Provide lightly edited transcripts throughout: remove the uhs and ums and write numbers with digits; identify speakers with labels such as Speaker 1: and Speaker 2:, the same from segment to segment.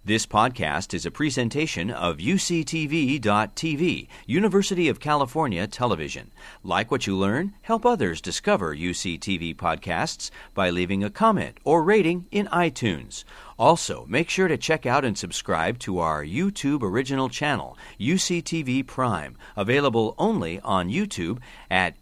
Speaker 1: This podcast is a presentation of UCTV.tv, University of California Television. Like what you learn? Help others discover UCTV podcasts by leaving a comment or rating in iTunes. Also, make sure to check out and subscribe to our YouTube original channel, UCTV Prime, available only on YouTube at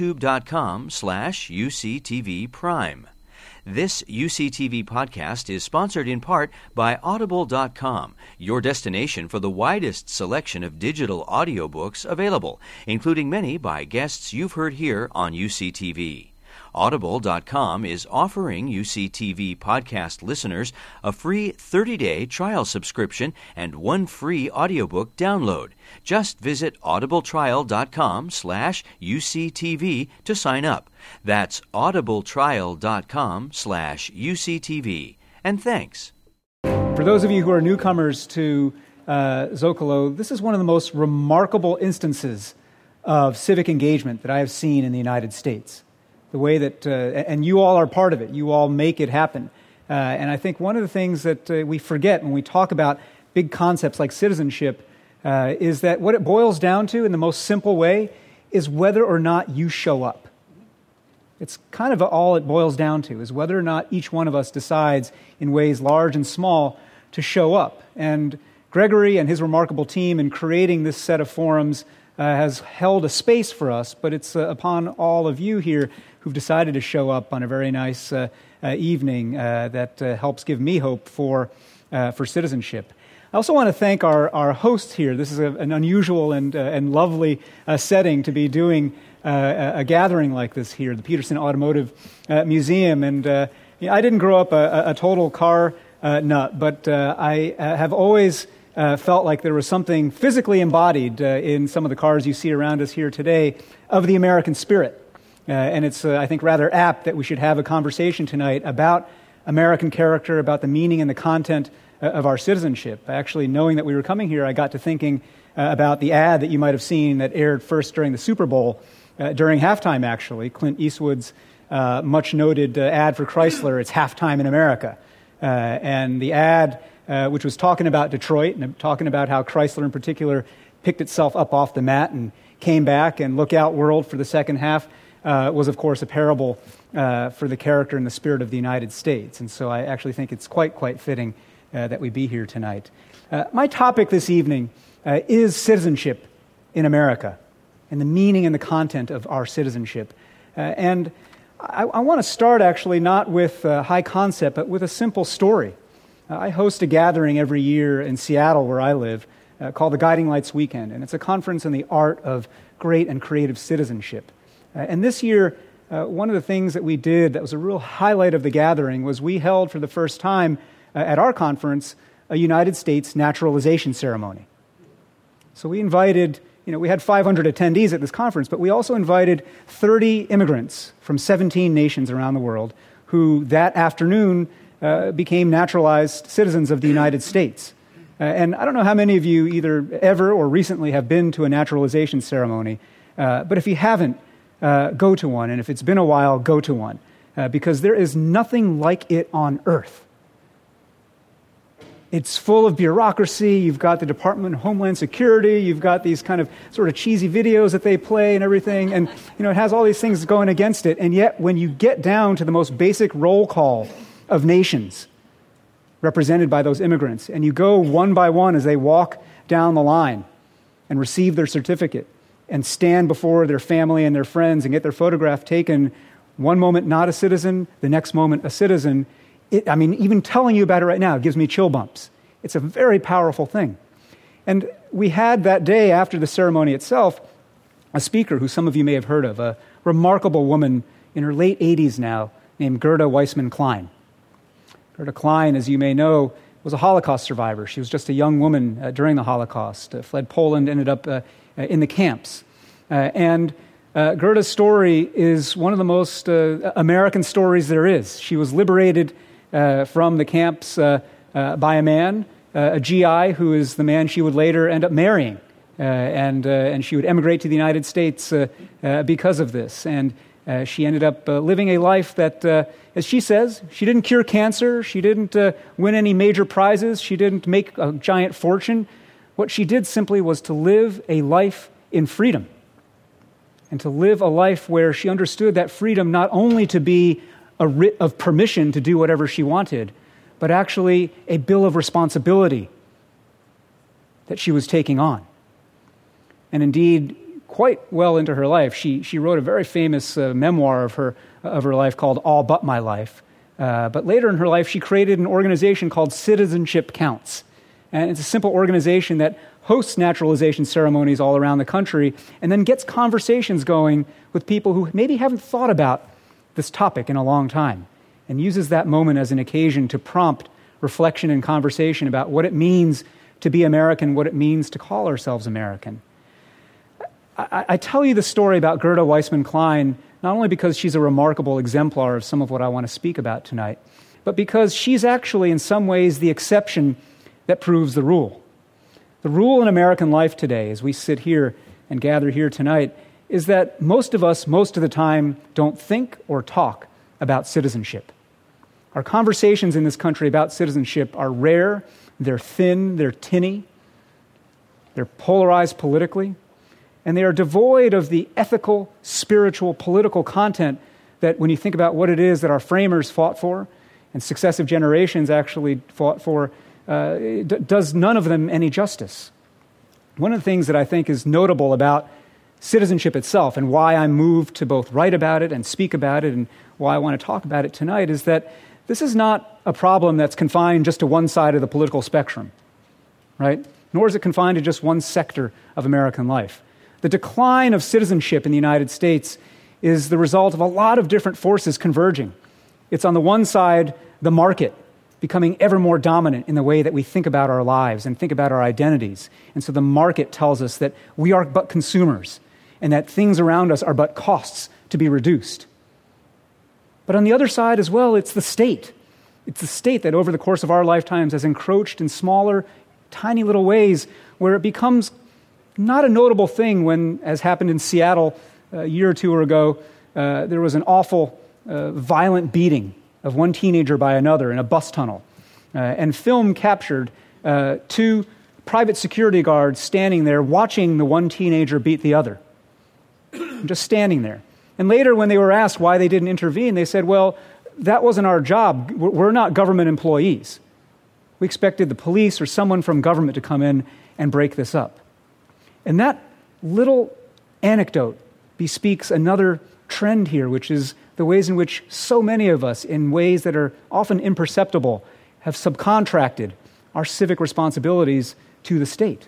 Speaker 1: youtube.com/UCTV Prime. This UCTV podcast is sponsored in part by Audible.com, your destination for the widest selection of digital audiobooks available, including many by guests you've heard here on UCTV. Audible.com is offering UCTV podcast listeners a free 30-day trial subscription and one free audiobook download. Just visit audibletrial.com/UCTV to sign up. That's audibletrial.com/UCTV. And thanks.
Speaker 2: For those of you who are newcomers to Zocalo, this is one of the most remarkable instances of civic engagement that I have seen in the United States. The way that, and you all are part of it, you all make it happen. And I think one of the things that we forget when we talk about big concepts like citizenship is that what it boils down to in the most simple way is whether or not you show up. It's kind of all it boils down to, is whether or not each one of us decides in ways large and small to show up. And Gregory and his remarkable team in creating this set of forums has held a space for us, but it's upon all of you here who've decided to show up on a very nice evening that helps give me hope for citizenship. I also want to thank our hosts here. This is an unusual and lovely setting to be doing a gathering like this here, the Petersen Automotive Museum. And I didn't grow up a total car nut, but I have always felt like there was something physically embodied in some of the cars you see around us here today of the American spirit. And it's, I think, rather apt that we should have a conversation tonight about American character, about the meaning and the content of our citizenship. Actually, knowing that we were coming here, I got to thinking about the ad that you might have seen that aired first during the Super Bowl, during halftime, actually, Clint Eastwood's much-noted ad for Chrysler, It's Halftime in America. And the ad, which was talking about Detroit and talking about how Chrysler in particular picked itself up off the mat and came back, and look out world for the second half, was, of course, a parable for the character and the spirit of the United States. And so I actually think it's quite fitting that we be here tonight. My topic this evening is citizenship in America and the meaning and the content of our citizenship. And I want to start, actually, not with high concept, but with a simple story. I host a gathering every year in Seattle, where I live, called the Guiding Lights Weekend. And it's a conference on the art of great and creative citizenship. And this year, one of the things that we did that was a real highlight of the gathering was we held for the first time at our conference a United States naturalization ceremony. So we invited, we had 500 attendees at this conference, but we also invited 30 immigrants from 17 nations around the world who that afternoon became naturalized citizens of the United States. And I don't know how many of you either ever or recently have been to a naturalization ceremony, but if you haven't, go to one, and if it's been a while, go to one, because there is nothing like it on earth. It's full of bureaucracy. You've got the Department of Homeland Security. You've got these kind of sort of cheesy videos that they play and everything, and it has all these things going against it. And yet, when you get down to the most basic roll call of nations represented by those immigrants, and you go one by one as they walk down the line and receive their certificate, and stand before their family and their friends and get their photograph taken, one moment not a citizen, the next moment a citizen. Even telling you about it right now gives me chill bumps. It's a very powerful thing. And we had that day after the ceremony itself, a speaker who some of you may have heard of, a remarkable woman in her late 80s now named Gerda Weissman Klein. Gerda Klein, as you may know, was a Holocaust survivor. She was just a young woman during the Holocaust, fled Poland, ended up in the camps. And Gerda's story is one of the most American stories there is. She was liberated from the camps by a man, a GI, who is the man she would later end up marrying. And she would emigrate to the United States because of this. And She ended up living a life that, as she says, she didn't cure cancer, she didn't win any major prizes, she didn't make a giant fortune. What she did simply was to live a life in freedom, and to live a life where she understood that freedom not only to be a writ of permission to do whatever she wanted, but actually a bill of responsibility that she was taking on. And indeed, quite well into her life, she wrote a very famous memoir of her life called All But My Life. But later in her life, she created an organization called Citizenship Counts. And it's a simple organization that hosts naturalization ceremonies all around the country and then gets conversations going with people who maybe haven't thought about this topic in a long time, and uses that moment as an occasion to prompt reflection and conversation about what it means to be American, what it means to call ourselves American. I tell you the story about Gerda Weissmann-Klein not only because she's a remarkable exemplar of some of what I want to speak about tonight, but because she's actually in some ways the exception that proves the rule. The rule in American life today, as we sit here and gather here tonight, is that most of us, most of the time, don't think or talk about citizenship. Our conversations in this country about citizenship are rare, they're thin, they're tinny, they're polarized politically, and they are devoid of the ethical, spiritual, political content that when you think about what it is that our framers fought for and successive generations actually fought for, does none of them any justice. One of the things that I think is notable about citizenship itself and why I'm moved to both write about it and speak about it and why I want to talk about it tonight is that this is not a problem that's confined just to one side of the political spectrum, right? Nor is it confined to just one sector of American life. The decline of citizenship in the United States is the result of a lot of different forces converging. It's on the one side, the market becoming ever more dominant in the way that we think about our lives and think about our identities. And so the market tells us that we are but consumers and that things around us are but costs to be reduced. But on the other side as well, it's the state. It's the state that over the course of our lifetimes has encroached in smaller, tiny little ways where it becomes not a notable thing when, as happened in Seattle a year or two ago, there was an awful, violent beating of one teenager by another in a bus tunnel. And film captured two private security guards standing there watching the one teenager beat the other. Just standing there. And later when they were asked why they didn't intervene, they said, well, that wasn't our job. We're not government employees. We expected the police or someone from government to come in and break this up. And that little anecdote bespeaks another trend here, which is the ways in which so many of us, in ways that are often imperceptible, have subcontracted our civic responsibilities to the state.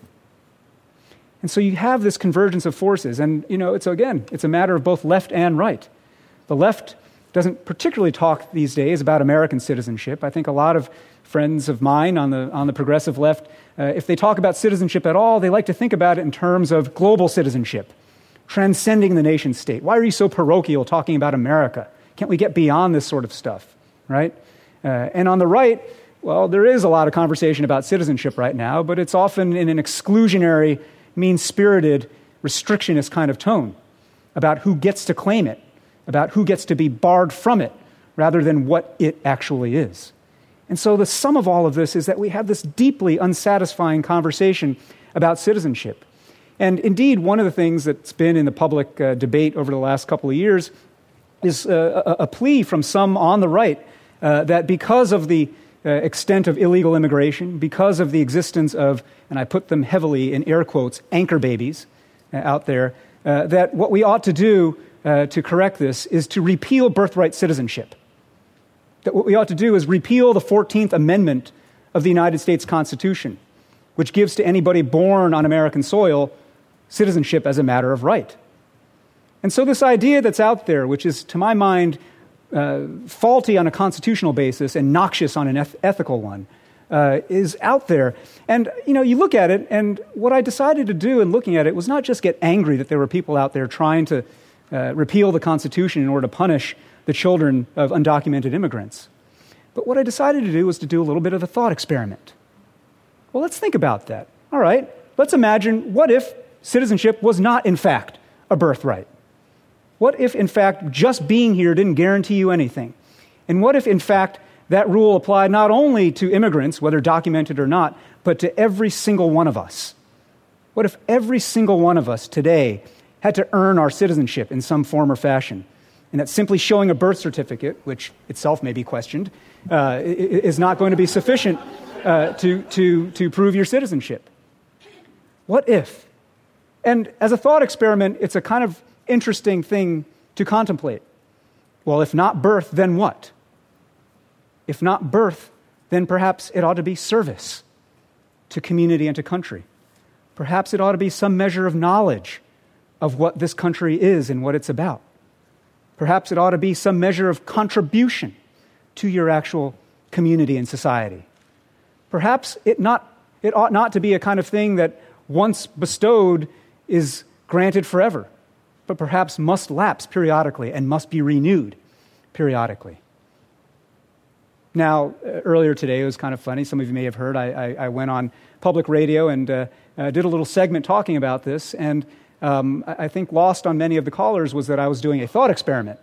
Speaker 2: And so you have this convergence of forces, and it's a matter of both left and right. The left doesn't particularly talk these days about American citizenship. I think a lot of friends of mine on the progressive left, if they talk about citizenship at all, they like to think about it in terms of global citizenship, transcending the nation state. Why are you so parochial talking about America? Can't we get beyond this sort of stuff, right? And on the right, well, there is a lot of conversation about citizenship right now, but it's often in an exclusionary, mean-spirited, restrictionist kind of tone about who gets to claim it, about who gets to be barred from it, rather than what it actually is. And so the sum of all of this is that we have this deeply unsatisfying conversation about citizenship. And indeed, one of the things that's been in the public debate over the last couple of years is a plea from some on the right that because of the extent of illegal immigration, because of the existence of, and I put them heavily in air quotes, anchor babies out there, that what we ought to do to correct this is to repeal birthright citizenship. That what we ought to do is repeal the 14th Amendment of the United States Constitution, which gives to anybody born on American soil citizenship as a matter of right. And so this idea that's out there, which is, to my mind, faulty on a constitutional basis and noxious on an ethical one, is out there. And, you look at it, and what I decided to do in looking at it was not just get angry that there were people out there trying to repeal the Constitution in order to punish the children of undocumented immigrants. But what I decided to do was to do a little bit of a thought experiment. Well, let's think about that. All right, let's imagine, what if citizenship was not, in fact, a birthright? What if, in fact, just being here didn't guarantee you anything? And what if, in fact, that rule applied not only to immigrants, whether documented or not, but to every single one of us? What if every single one of us today had to earn our citizenship in some form or fashion, and that simply showing a birth certificate, which itself may be questioned, is not going to be sufficient to prove your citizenship? What if? And as a thought experiment, it's a kind of interesting thing to contemplate. Well, if not birth, then what? If not birth, then perhaps it ought to be service to community and to country. Perhaps it ought to be some measure of knowledge of what this country is and what it's about. Perhaps it ought to be some measure of contribution to your actual community and society. Perhaps it ought not to be a kind of thing that once bestowed is granted forever, but perhaps must lapse periodically and must be renewed periodically. Now, earlier today, it was kind of funny. Some of you may have heard, I went on public radio and did a little segment talking about this, and I think lost on many of the callers was that I was doing a thought experiment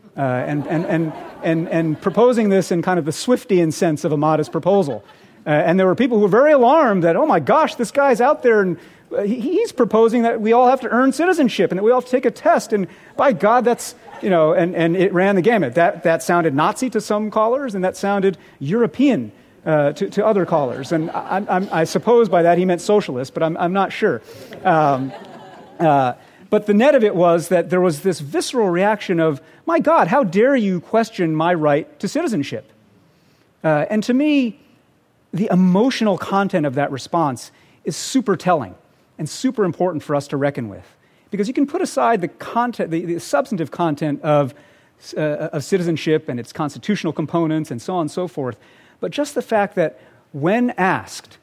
Speaker 2: and proposing this in kind of the Swiftian sense of a modest proposal. And there were people who were very alarmed that, oh my gosh, this guy's out there and he's proposing that we all have to earn citizenship and that we all have to take a test. And by God, that's, and it ran the gamut. That sounded Nazi to some callers, and that sounded European to other callers. And I suppose by that he meant socialist, but I'm not sure. But the net of it was that there was this visceral reaction of, my God, how dare you question my right to citizenship? And to me, the emotional content of that response is super telling and super important for us to reckon with. Because you can put aside the content, the substantive content of citizenship and its constitutional components and so on and so forth, but just the fact that when asked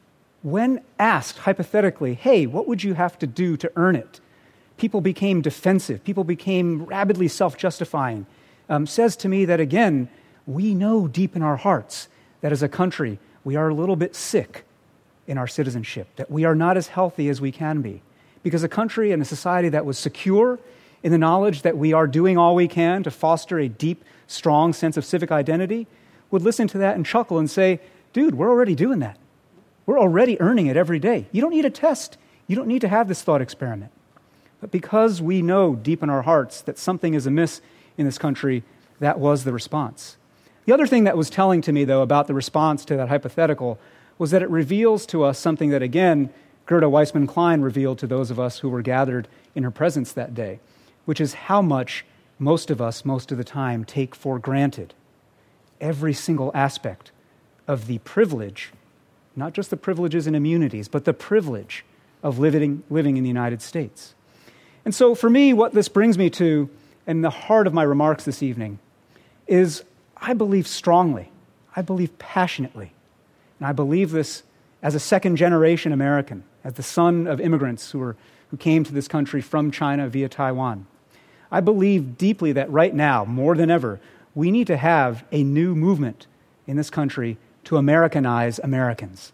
Speaker 2: hypothetically, hey, what would you have to do to earn it? People became defensive. People became rabidly self-justifying. Says to me that, again, we know deep in our hearts that as a country, we are a little bit sick in our citizenship, that we are not as healthy as we can be. Because a country and a society that was secure in the knowledge that we are doing all we can to foster a deep, strong sense of civic identity would listen to that and chuckle and say, dude, we're already doing that. We're already earning it every day. You don't need a test. You don't need to have this thought experiment. But because we know deep in our hearts that something is amiss in this country, that was the response. The other thing that was telling to me, though, about the response to that hypothetical was that it reveals to us something that, again, Gerda Weissmann-Klein revealed to those of us who were gathered in her presence that day, which is how much most of us, most of the time, take for granted every single aspect of the privilege, not just the privileges and immunities, but the privilege of living in the United States. And so for me, what this brings me to, and the heart of my remarks this evening, is I believe strongly, I believe passionately, and I believe this as a second-generation American, as the son of immigrants who came to this country from China via Taiwan. I believe deeply that right now, more than ever, we need to have a new movement in this country to Americanize Americans.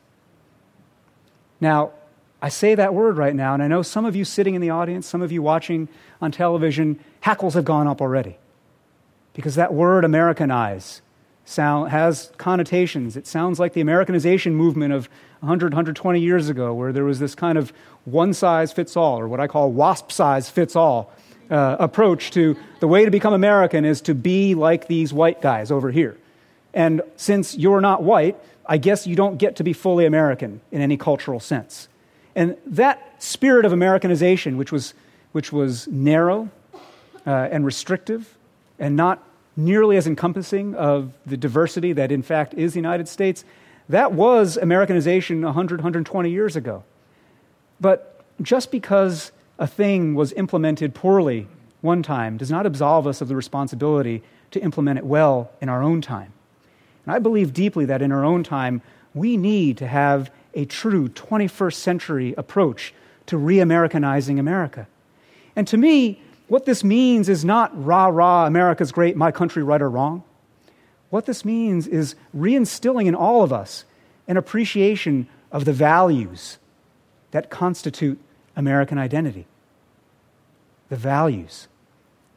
Speaker 2: Now, I say that word right now, and I know some of you sitting in the audience, some of you watching on television, hackles have gone up already. Because that word Americanize has connotations. It sounds like the Americanization movement of 100, 120 years ago, where there was this kind of one-size-fits-all, or what I call wasp-size-fits-all approach to the way to become American is to be like these white guys over here. And since you're not white, I guess you don't get to be fully American in any cultural sense. And that spirit of Americanization, which was narrow and restrictive and not nearly as encompassing of the diversity that in fact is the United States, that was Americanization 100, 120 years ago. But just because a thing was implemented poorly one time does not absolve us of the responsibility to implement it well in our own time. And I believe deeply that in our own time, we need to have a true 21st century approach to re-Americanizing America. And to me, what this means is not rah-rah, America's great, my country right or wrong. What this means is reinstilling in all of us an appreciation of the values that constitute American identity. The values.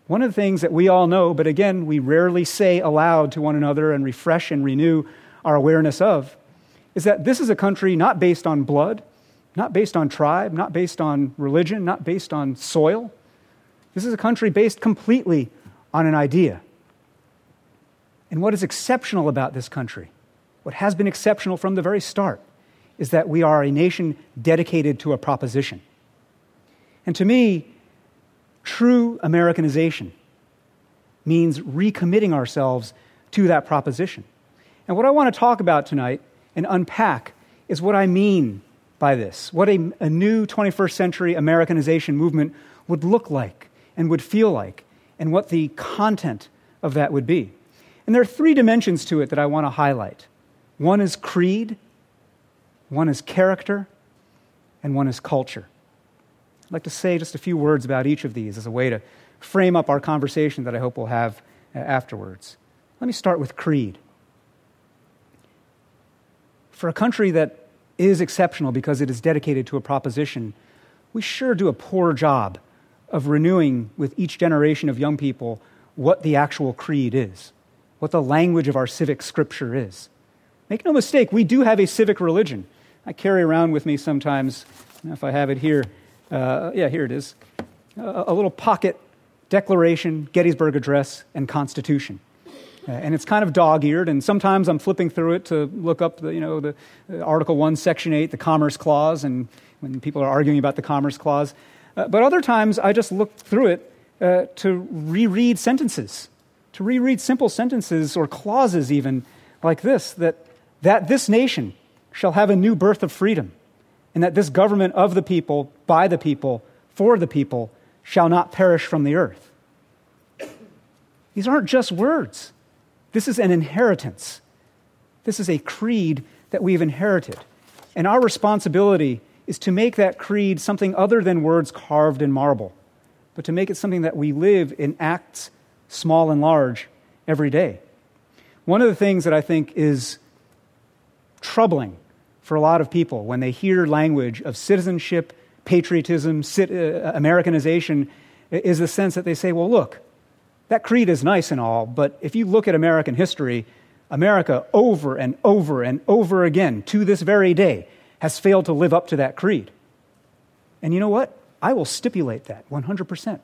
Speaker 2: One of the things that we all know, but again, we rarely say aloud to one another and refresh and renew our awareness of, is that this is a country not based on blood, not based on tribe, not based on religion, not based on soil. This is a country based completely on an idea. And what is exceptional about this country, what has been exceptional from the very start, is that we are a nation dedicated to a proposition. And to me, true Americanization means recommitting ourselves to that proposition. And what I want to talk about tonight and unpack is what I mean by this, what a new 21st century Americanization movement would look like and would feel like, and what the content of that would be. And there are three dimensions to it that I want to highlight. One is creed, one is character, and one is culture. I'd like to say just a few words about each of these as a way to frame up our conversation that I hope we'll have afterwards. Let me start with creed. For a country that is exceptional because it is dedicated to a proposition, we sure do a poor job of renewing with each generation of young people what the actual creed is, what the language of our civic scripture is. Make no mistake, we do have a civic religion. I carry around with me sometimes, if I have it here, here it is, a little pocket Declaration, Gettysburg Address, and Constitution. And it's kind of dog-eared, and sometimes I'm flipping through it to look up the Article 1, Section 8, the Commerce Clause, and when people are arguing about the Commerce Clause. But other times I just look through it to reread sentences, to reread simple sentences or clauses even like this, that this nation shall have a new birth of freedom, and that this government of the people, by the people, for the people, shall not perish from the earth. These aren't just words. This is an inheritance. This is a creed that we've inherited. And our responsibility is to make that creed something other than words carved in marble, but to make it something that we live in acts, small and large, every day. One of the things that I think is troubling for a lot of people when they hear language of citizenship, patriotism, Americanization, is the sense that they say, well, look, that creed is nice and all, but if you look at American history, America over and over and over again, to this very day, has failed to live up to that creed. And you know what? I will stipulate that 100%.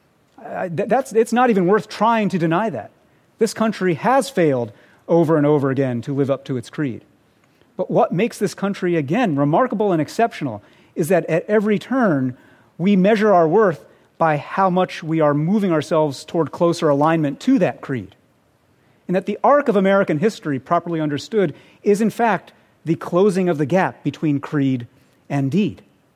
Speaker 2: It's not even worth trying to deny that. This country has failed over and over again to live up to its creed. But what makes this country, again, remarkable and exceptional is that at every turn, we measure our worth by how much we are moving ourselves toward closer alignment to that creed. And that the arc of American history, properly understood, is in fact the closing of the gap between creed and deed.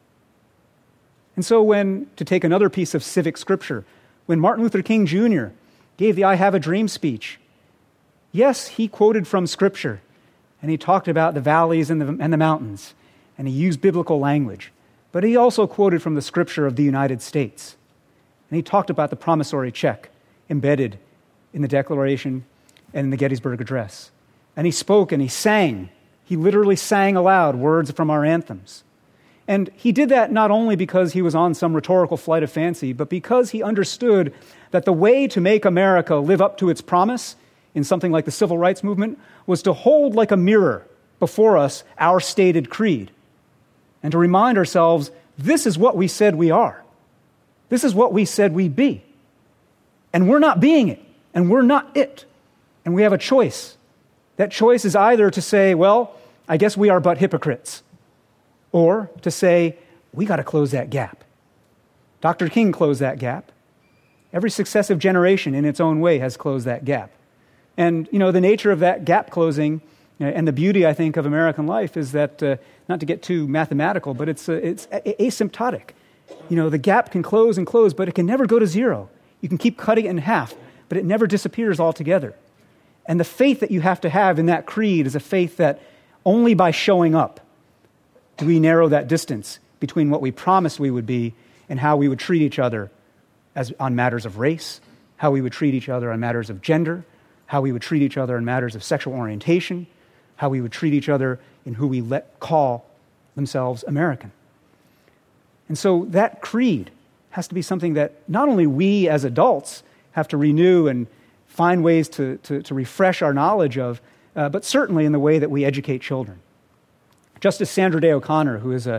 Speaker 2: And so to take another piece of civic scripture, when Martin Luther King Jr. gave the I Have a Dream speech, yes, he quoted from scripture, and he talked about the valleys and the mountains, and he used biblical language. But he also quoted from the scripture of the United States. And he talked about the promissory check embedded in the Declaration and in the Gettysburg Address. And he spoke and he sang. He literally sang aloud words from our anthems. And he did that not only because he was on some rhetorical flight of fancy, but because he understood that the way to make America live up to its promise in something like the Civil Rights Movement was to hold like a mirror before us our stated creed and to remind ourselves, this is what we said we are. This is what we said we be. And we're not being it, and we're not it. And we have a choice. That choice is either to say, well, I guess we are but hypocrites, or to say, we got to close that gap. Dr. King closed that gap. Every successive generation in its own way has closed that gap. And, the nature of that gap closing and the beauty, I think, of American life is that, not to get too mathematical, but it's asymptotic. The gap can close and close, but it can never go to zero. You can keep cutting it in half, but it never disappears altogether. And the faith that you have to have in that creed is a faith that only by showing up do we narrow that distance between what we promised we would be and how we would treat each other on matters of race, how we would treat each other on matters of gender, how we would treat each other in matters of sexual orientation, how we would treat each other in who we call themselves American. And so that creed has to be something that not only we as adults have to renew and find ways to refresh our knowledge of, but certainly in the way that we educate children. Justice Sandra Day O'Connor, who is a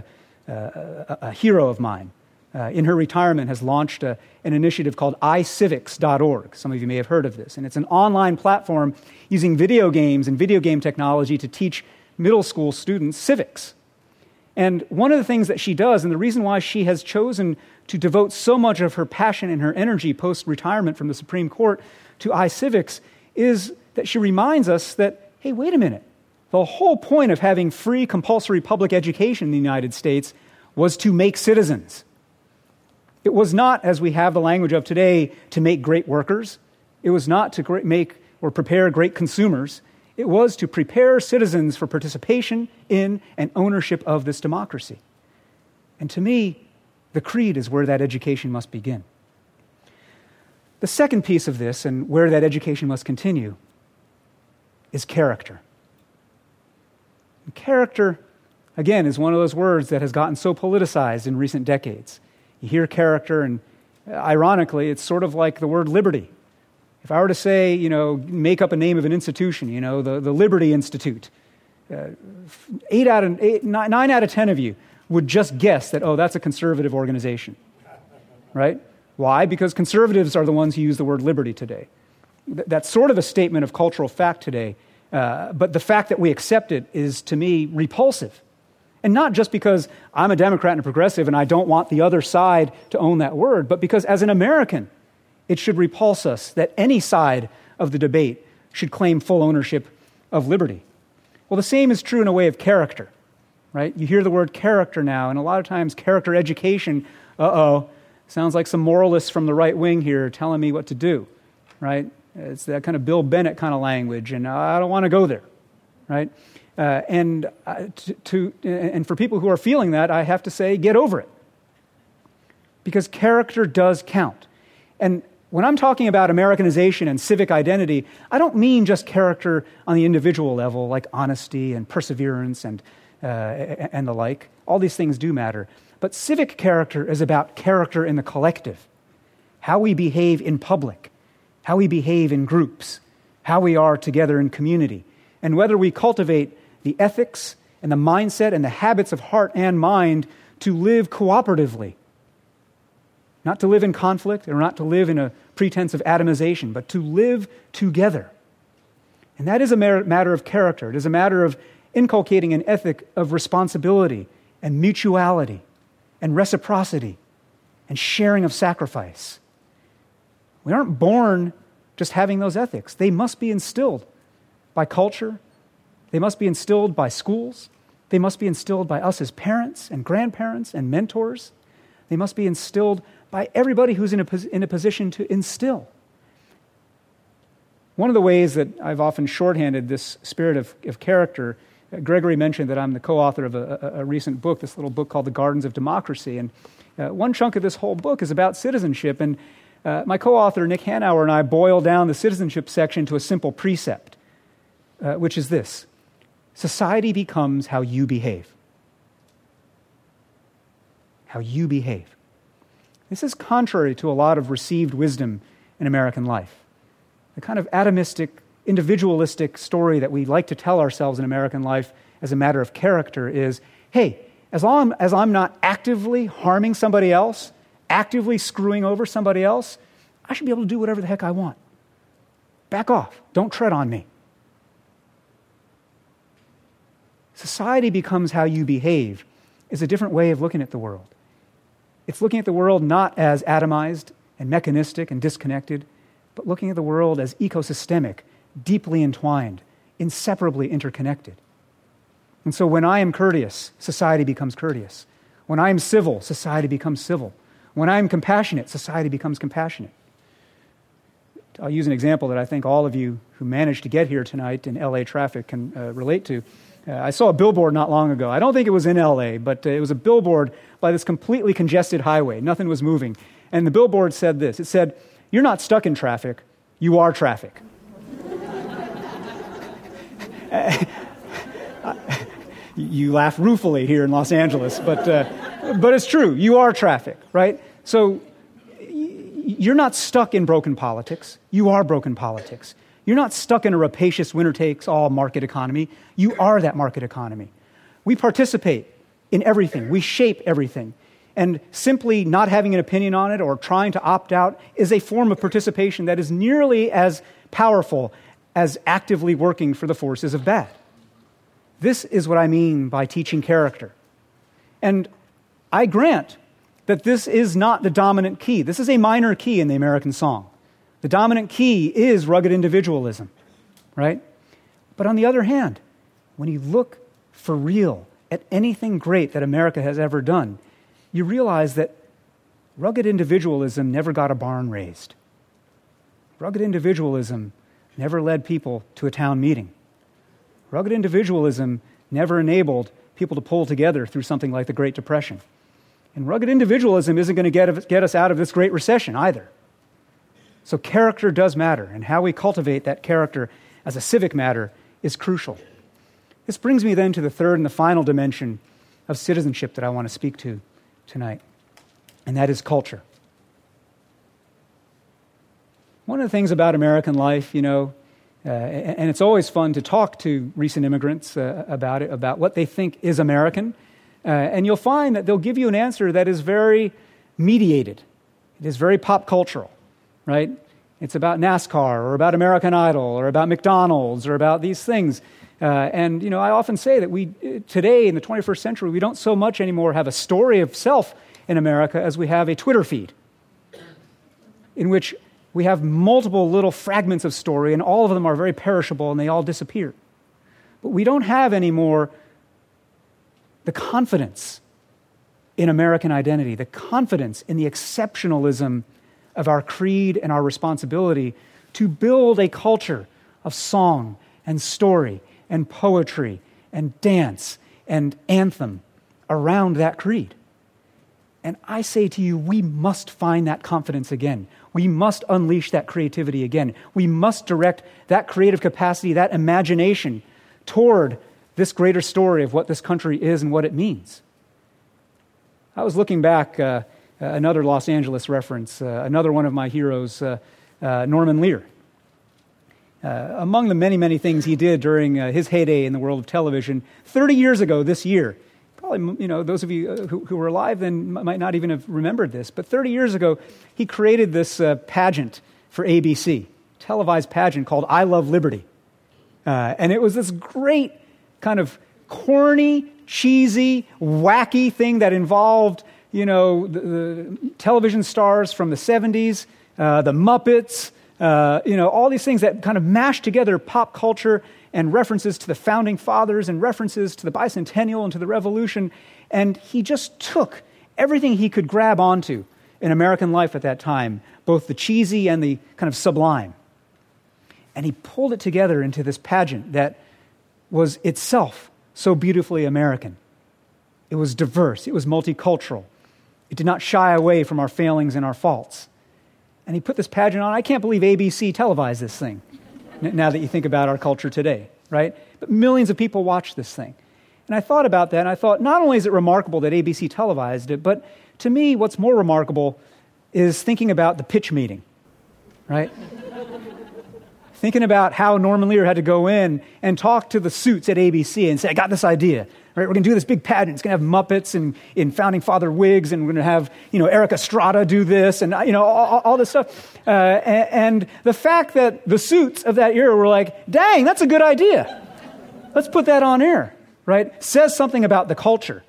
Speaker 2: hero of mine, in her retirement has launched an initiative called iCivics.org. Some of you may have heard of this. And it's an online platform using video games and video game technology to teach middle school students civics. And one of the things that she does, and the reason why she has chosen to devote so much of her passion and her energy post-retirement from the Supreme Court to iCivics, is that she reminds us that, hey, wait a minute. The whole point of having free compulsory public education in the United States was to make citizens. It was not, as we have the language of today, to make great workers. It was not to make or prepare great consumers. It was to prepare citizens for participation in and ownership of this democracy. And to me, the creed is where that education must begin. The second piece of this, and where that education must continue, is character. And character, again, is one of those words that has gotten so politicized in recent decades. You hear character, and ironically, it's sort of like the word liberty. If I were to say, make up a name of an institution, the Liberty Institute, 9 out of 10 of you would just guess that, that's a conservative organization, right? Why? Because conservatives are the ones who use the word liberty today. That's sort of a statement of cultural fact today, but the fact that we accept it is, to me, repulsive. And not just because I'm a Democrat and a progressive and I don't want the other side to own that word, but because as an American, it should repulse us that any side of the debate should claim full ownership of liberty. Well, the same is true in a way of character, right? You hear the word character now, and a lot of times character education, sounds like some moralists from the right wing here telling me what to do, right? It's that kind of Bill Bennett kind of language, and I don't want to go there, right? And for people who are feeling that, I have to say, get over it. Because character does count. And when I'm talking about Americanization and civic identity, I don't mean just character on the individual level, like honesty and perseverance and the like. All these things do matter. But civic character is about character in the collective. How we behave in public, how we behave in groups, how we are together in community, and whether we cultivate the ethics and the mindset and the habits of heart and mind to live cooperatively. Not to live in conflict or not to live in a pretense of atomization, but to live together. And that is a matter of character. It is a matter of inculcating an ethic of responsibility and mutuality and reciprocity and sharing of sacrifice. We aren't born just having those ethics. They must be instilled by culture. They must be instilled by schools. They must be instilled by us as parents and grandparents and mentors. They must be instilled by everybody who's in a position to instill. One of the ways that I've often shorthanded this spirit of character, Gregory mentioned that I'm the co-author of a recent book, this little book called The Gardens of Democracy. And one chunk of this whole book is about citizenship. And my co-author, Nick Hanauer, and I boil down the citizenship section to a simple precept, which is this: society becomes how you behave. How you behave. This is contrary to a lot of received wisdom in American life. The kind of atomistic, individualistic story that we like to tell ourselves in American life as a matter of character is, hey, as long as I'm not actively harming somebody else, actively screwing over somebody else, I should be able to do whatever the heck I want. Back off. Don't tread on me. Society becomes how you behave is a different way of looking at the world. It's looking at the world not as atomized and mechanistic and disconnected, but looking at the world as ecosystemic, deeply entwined, inseparably interconnected. And so when I am courteous, society becomes courteous. When I am civil, society becomes civil. When I am compassionate, society becomes compassionate. I'll use an example that I think all of you who managed to get here tonight in LA traffic can relate to. I saw a billboard not long ago. I don't think it was in LA, but it was a billboard by this completely congested highway. Nothing was moving. And the billboard said this. It said, "You're not stuck in traffic, you are traffic." You laugh ruefully here in Los Angeles, but it's true. You are traffic, right? So, You're not stuck in broken politics. You are broken politics. You're not stuck in a rapacious winner-takes-all market economy. You are that market economy. We participate in everything. We shape everything. And simply not having an opinion on it or trying to opt out is a form of participation that is nearly as powerful as actively working for the forces of bad. This is what I mean by teaching character. And I grant that this is not the dominant key. This is a minor key in the American song. The dominant key is rugged individualism, right? But on the other hand, when you look for real at anything great that America has ever done, you realize that rugged individualism never got a barn raised. Rugged individualism never led people to a town meeting. Rugged individualism never enabled people to pull together through something like the Great Depression. And rugged individualism isn't going to get us out of this Great Recession either. So character does matter, and how we cultivate that character as a civic matter is crucial. This brings me then to the third and the final dimension of citizenship that I want to speak to tonight, and that is culture. One of the things about American life, and it's always fun to talk to recent immigrants about it, about what they think is American, and you'll find that they'll give you an answer that is very mediated. It is very pop cultural, right? It's about NASCAR or about American Idol or about McDonald's or about these things. And I often say that we today in the 21st century, we don't so much anymore have a story of self in America as we have a Twitter feed in which we have multiple little fragments of story, and all of them are very perishable and they all disappear. But we don't have anymore the confidence in American identity, the confidence in the exceptionalism of our creed and our responsibility to build a culture of song and story and poetry and dance and anthem around that creed. And I say to you, we must find that confidence again. We must unleash that creativity again. We must direct that creative capacity, that imagination, toward this greater story of what this country is and what it means. I was looking back, another Los Angeles reference, another one of my heroes, Norman Lear. Among the many, many things he did during his heyday in the world of television, 30 years ago this year, probably, those of you who were alive then might not even have remembered this, but 30 years ago, he created this pageant for ABC, televised pageant called I Love Liberty. And it was this great kind of corny, cheesy, wacky thing that involved, the television stars from the 70s, the Muppets, all these things that kind of mashed together pop culture and references to the Founding Fathers and references to the Bicentennial and to the Revolution. And he just took everything he could grab onto in American life at that time, both the cheesy and the kind of sublime. And he pulled it together into this pageant that was itself so beautifully American. It was diverse. It was multicultural. It did not shy away from our failings and our faults. And he put this pageant on. I can't believe ABC televised this thing, now that you think about our culture today, right? But millions of people watch this thing. And I thought about that, and I thought, not only is it remarkable that ABC televised it, but to me, what's more remarkable is thinking about the pitch meeting, right? Thinking about how Norman Lear had to go in and talk to the suits at ABC and say, I got this idea. Right, we're going to do this big pageant. It's going to have Muppets and in Founding Father wigs, and we're going to have, Eric Estrada do this, and, all this stuff. And the fact that the suits of that era were like, dang, that's a good idea. Let's put that on air, right? Says something about the culture.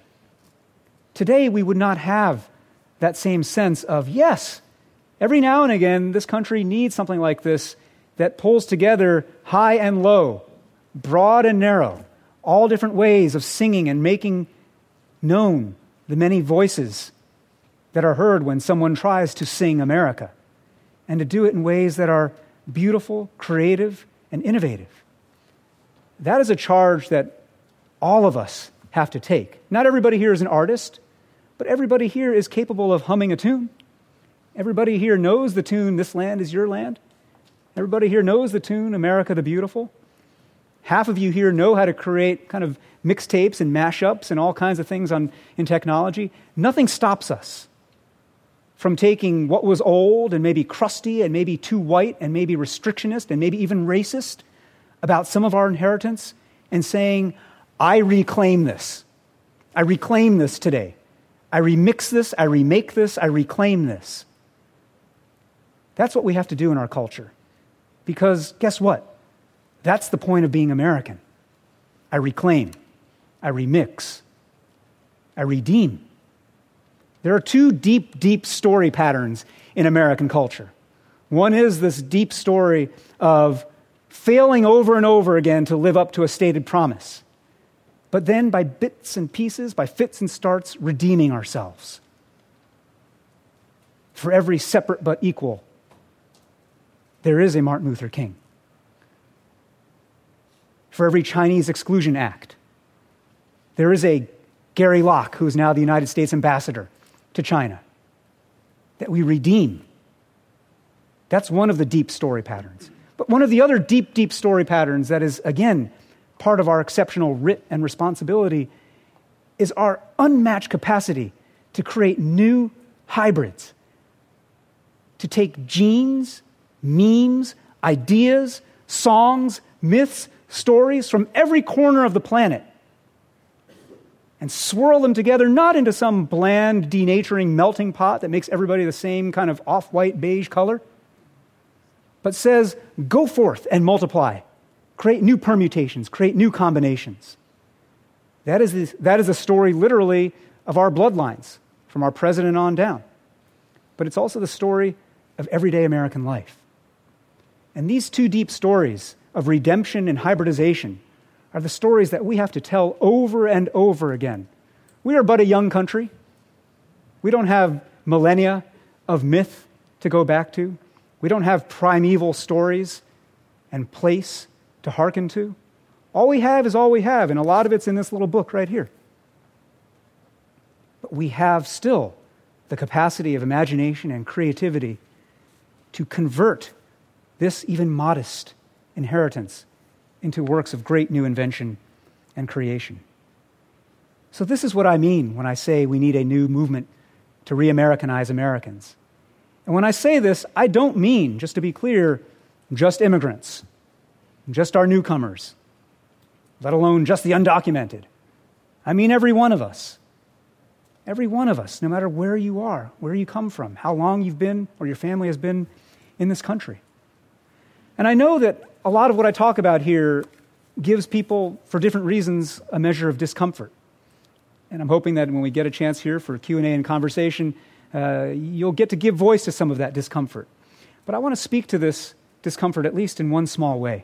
Speaker 2: Today, we would not have that same sense of, yes, every now and again, this country needs something like this that pulls together high and low, broad and narrow, all different ways of singing and making known the many voices that are heard when someone tries to sing America, and to do it in ways that are beautiful, creative, and innovative. That is a charge that all of us have to take. Not everybody here is an artist, but everybody here is capable of humming a tune. Everybody here knows the tune, This Land Is Your Land. Everybody here knows the tune, America the Beautiful. Half of you here know how to create kind of mixtapes and mashups and all kinds of things in technology. Nothing stops us from taking what was old and maybe crusty and maybe too white and maybe restrictionist and maybe even racist about some of our inheritance and saying, I reclaim this. I reclaim this today. I remix this, I remake this, I reclaim this. That's what we have to do in our culture. Because guess what? That's the point of being American. I reclaim, I remix, I redeem. There are two deep, deep story patterns in American culture. One is this deep story of failing over and over again to live up to a stated promise. But then by bits and pieces, by fits and starts, redeeming ourselves. For every separate but equal, there is a Martin Luther King. For every Chinese Exclusion Act, there is a Gary Locke, who is now the United States ambassador to China, that we redeem. That's one of the deep story patterns. But one of the other deep, deep story patterns that is, again, part of our exceptional writ and responsibility is our unmatched capacity to create new hybrids, to take genes, memes, ideas, songs, myths, stories from every corner of the planet and swirl them together, not into some bland, denaturing melting pot that makes everybody the same kind of off-white beige color, but says, go forth and multiply. Create new permutations, create new combinations. That is a story literally of our bloodlines, from our president on down. But it's also the story of everyday American life. And these two deep stories of redemption and hybridization are the stories that we have to tell over and over again. We are but a young country. We don't have millennia of myth to go back to. We don't have primeval stories and place to hearken to. All we have is all we have, and a lot of it's in this little book right here. But we have still the capacity of imagination and creativity to convert this even modest inheritance into works of great new invention and creation. So this is what I mean when I say we need a new movement to re-Americanize Americans. And when I say this, I don't mean, just to be clear, just immigrants, just our newcomers, let alone just the undocumented. I mean every one of us. Every one of us, no matter where you are, where you come from, how long you've been or your family has been in this country. And I know that a lot of what I talk about here gives people, for different reasons, a measure of discomfort. And I'm hoping that when we get a chance here for Q&A and conversation, you'll get to give voice to some of that discomfort. But I want to speak to this discomfort at least in one small way.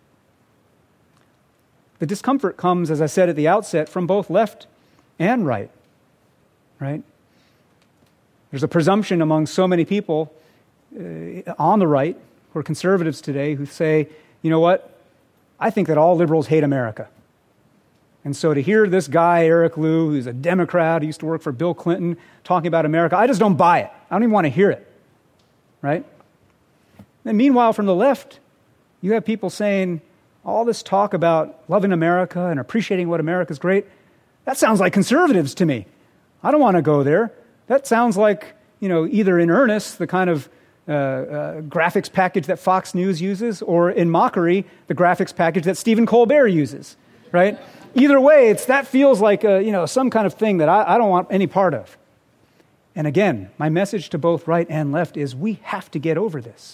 Speaker 2: The discomfort comes, as I said at the outset, from both left and right. Right? There's a presumption among so many people on the right, who are conservatives today, who say, you know what, I think that all liberals hate America. And so to hear this guy, Eric Liu, who's a Democrat, who used to work for Bill Clinton, talking about America, I just don't buy it. I don't even want to hear it. Right? And meanwhile, from the left, you have people saying, all this talk about loving America and appreciating what America's great, that sounds like conservatives to me. I don't want to go there. That sounds like, either in earnest, the kind of graphics package that Fox News uses, or in mockery, the graphics package that Stephen Colbert uses, right? Either way, that feels like some kind of thing that I don't want any part of. And again, my message to both right and left is we have to get over this.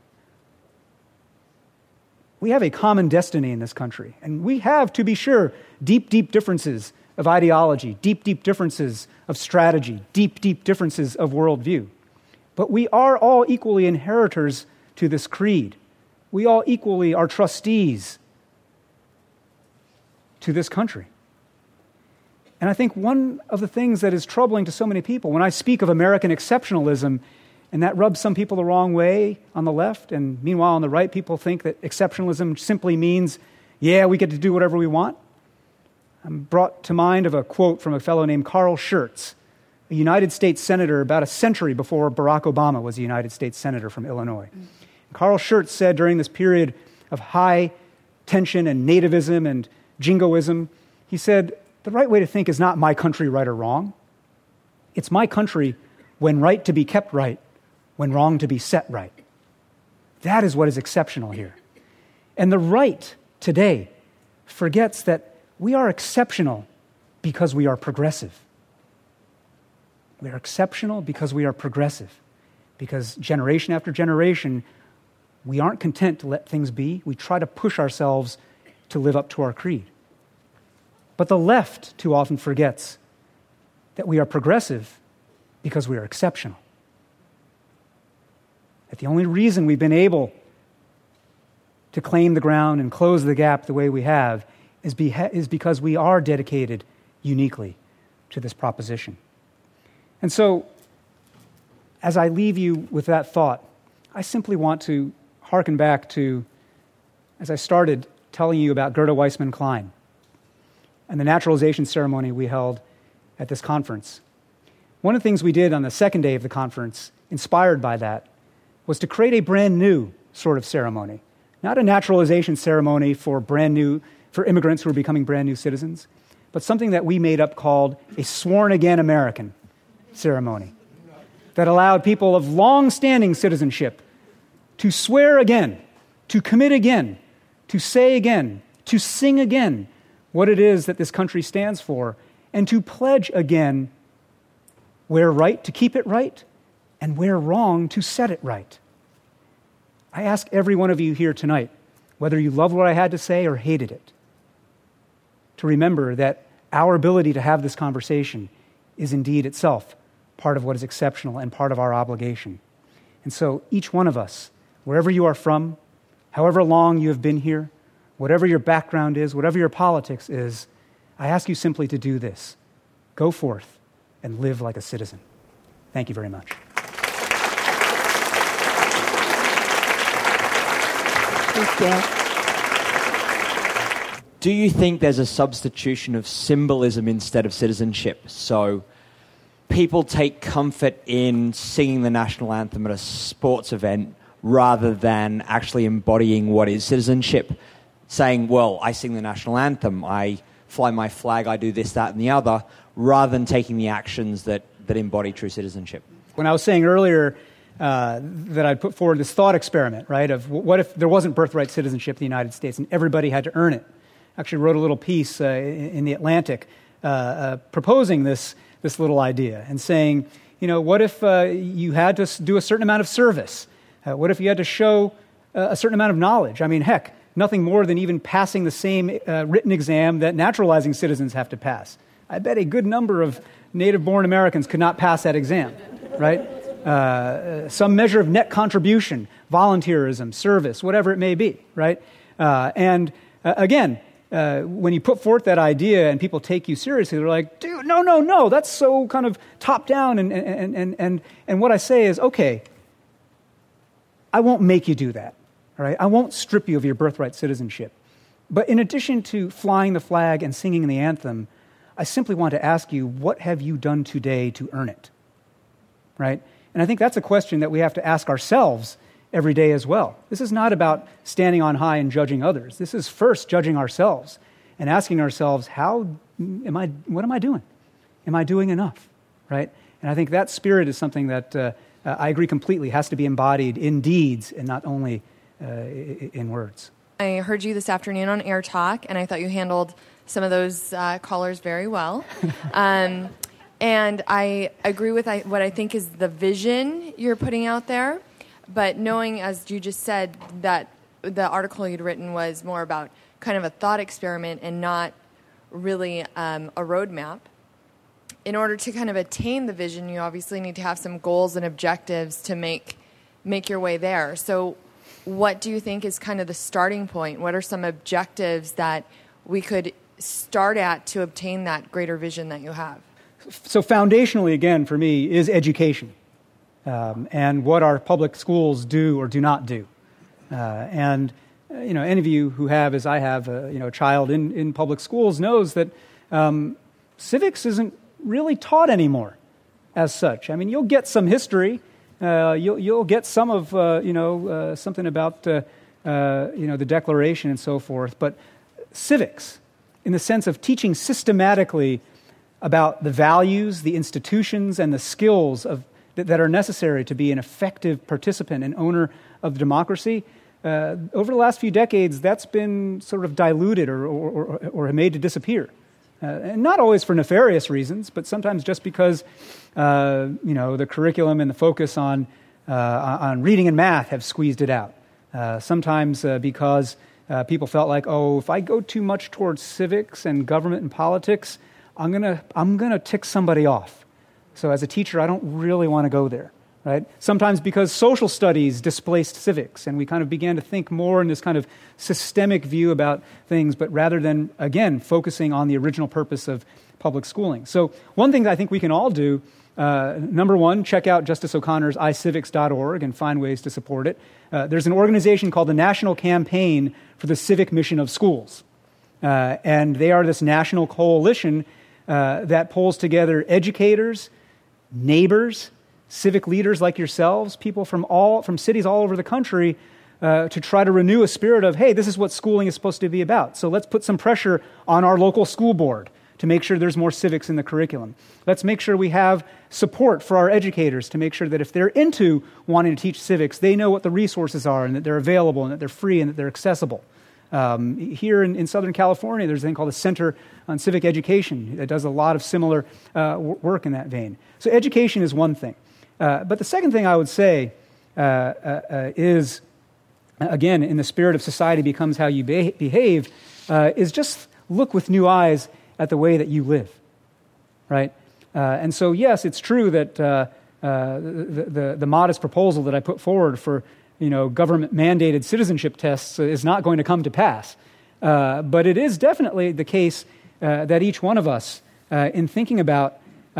Speaker 2: We have a common destiny in this country, and we have, to be sure, deep, deep differences of ideology, deep, deep differences of strategy, deep, deep differences of worldview. But we are all equally inheritors to this creed. We all equally are trustees to this country. And I think one of the things that is troubling to so many people, when I speak of American exceptionalism, and that rubs some people the wrong way on the left, and meanwhile on the right, people think that exceptionalism simply means, we get to do whatever we want. I'm brought to mind of a quote from a fellow named Carl Schurz, a United States senator about a century before Barack Obama was a United States senator from Illinois. Carl Schurz said during this period of high tension and nativism and jingoism, he said, the right way to think is not my country right or wrong. It's my country, when right to be kept right, when wrong to be set right. That is what is exceptional here. And the right today forgets that we are exceptional because we are progressive. We are exceptional because we are progressive. Because generation after generation, we aren't content to let things be. We try to push ourselves to live up to our creed. But the left too often forgets that we are progressive because we are exceptional. That the only reason we've been able to claim the ground and close the gap the way we have is because we are dedicated uniquely to this proposition. And so, as I leave you with that thought, I simply want to hearken back to, as I started telling you about Gerda Weissmann Klein and the naturalization ceremony we held at this conference. One of the things we did on the second day of the conference, inspired by that, was to create a brand new sort of ceremony. Not a naturalization ceremony for immigrants who are becoming brand new citizens, but something that we made up called a sworn again American ceremony that allowed people of long-standing citizenship to swear again, to commit again, to say again, to sing again what it is that this country stands for, and to pledge again where right to keep it right, and where wrong to set it right. I ask every one of you here tonight, whether you loved what I had to say or hated it, to remember that our ability to have this conversation is indeed itself part of what is exceptional and part of our obligation. And so each one of us, wherever you are from, however long you have been here, whatever your background is, whatever your politics is, I ask you simply to do this. Go forth and live like a citizen. Thank you very much.
Speaker 3: Thank you. Do you think there's a substitution of symbolism instead of citizenship? So people take comfort in singing the national anthem at a sports event rather than actually embodying what is citizenship. Saying, well, I sing the national anthem, I fly my flag, I do this, that, and the other, rather than taking the actions that embody true citizenship.
Speaker 2: When I was saying earlier that I'd put forward this thought experiment, right, of what if there wasn't birthright citizenship in the United States and everybody had to earn it? I actually wrote a little piece in The Atlantic proposing this little idea and saying, what if you had to do a certain amount of service? What if you had to show a certain amount of knowledge? I mean, heck, nothing more than even passing the same written exam that naturalizing citizens have to pass. I bet a good number of native-born Americans could not pass that exam, right? Some measure of net contribution, volunteerism, service, whatever it may be, right? Again, when you put forth that idea and people take you seriously, they're like, dude, no, that's so kind of top-down. And what I say is, okay, I won't make you do that. All right? I won't strip you of your birthright citizenship. But in addition to flying the flag and singing the anthem, I simply want to ask you, what have you done today to earn it? Right? And I think that's a question that we have to ask ourselves every day as well. This is not about standing on high and judging others. This is first judging ourselves and asking ourselves, what am I doing? Am I doing enough? Right? And I think that spirit is something that I agree completely has to be embodied in deeds and not only in words.
Speaker 4: I heard you this afternoon on Air Talk, and I thought you handled some of those callers very well. And I agree with what I think is the vision you're putting out there. But knowing, as you just said, that the article you'd written was more about kind of a thought experiment and not really a roadmap, in order to kind of attain the vision, you obviously need to have some goals and objectives to make your way there. So what do you think is kind of the starting point? What are some objectives that we could start at to obtain that greater vision that you have?
Speaker 2: So foundationally, again, for me, is education and what our public schools do or do not do. Any of you who have, as I have, a child in public schools knows that civics isn't really taught anymore as such. I mean, you'll get some history. You'll get some of, something about, the Declaration and so forth. But civics, in the sense of teaching systematically about the values, the institutions, and the skills that are necessary to be an effective participant and owner of democracy, over the last few decades, that's been sort of diluted or made to disappear. And not always for nefarious reasons, but sometimes just because the curriculum and the focus on reading and math have squeezed it out. Sometimes because people felt like, if I go too much towards civics and government and politics, I'm gonna tick somebody off. So as a teacher, I don't really want to go there. Right? Sometimes because social studies displaced civics, and we kind of began to think more in this kind of systemic view about things, but rather than, again, focusing on the original purpose of public schooling. So one thing that I think we can all do, number one, check out Justice O'Connor's iCivics.org and find ways to support it. There's an organization called the National Campaign for the Civic Mission of Schools. And they are this national coalition that pulls together educators, neighbors, civic leaders like yourselves, people from cities all over the country to try to renew a spirit of, hey, this is what schooling is supposed to be about. So let's put some pressure on our local school board to make sure there's more civics in the curriculum. Let's make sure we have support for our educators to make sure that if they're into wanting to teach civics, they know what the resources are and that they're available and that they're free and that they're accessible. Here in Southern California, there's a thing called the Center on Civic Education that does a lot of similar work in that vein. So education is one thing. But the second thing I would say is, again, in the spirit of society becomes how you behave, is just look with new eyes at the way that you live, right? And so, yes, it's true that the modest proposal that I put forward for government-mandated citizenship tests is not going to come to pass. But it is definitely the case that each one of us, in thinking about